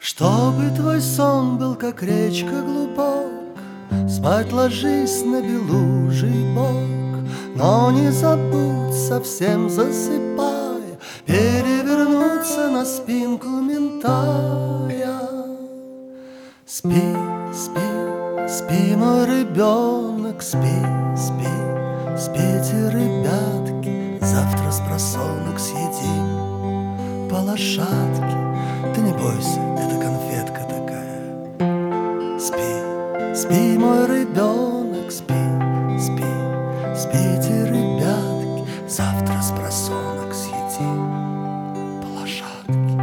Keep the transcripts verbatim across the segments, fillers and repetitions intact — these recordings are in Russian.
Чтобы твой сон был, как речка, глубок, спать ложись на белужий бок, но не забудь, совсем засыпая, перевернуться на спинку ментая. Спи, спи, спи, мой ребенок, спи, спи, спите, ребятки, завтра с просонок съедим по лошадке. Ты не бойся, это конфетка такая. Спи, спи, мой ребенок, спи, спи, спите, ребятки, завтра с просонок съедим по лошадке.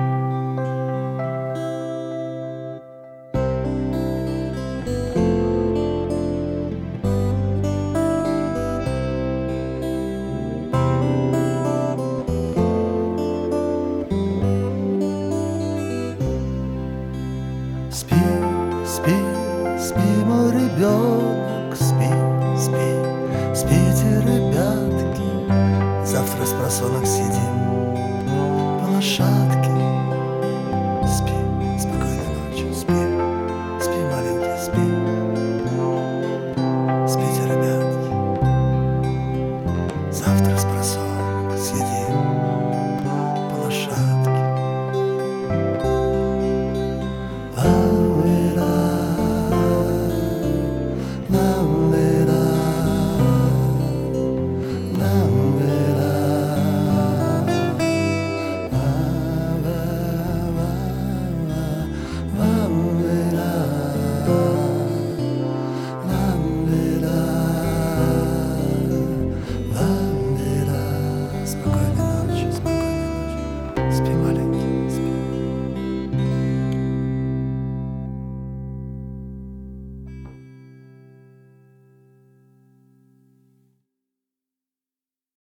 Спи, спи, спи, мой ребенок, спи, спи, спите, ребятки, завтра с просонок съедим по лошадке.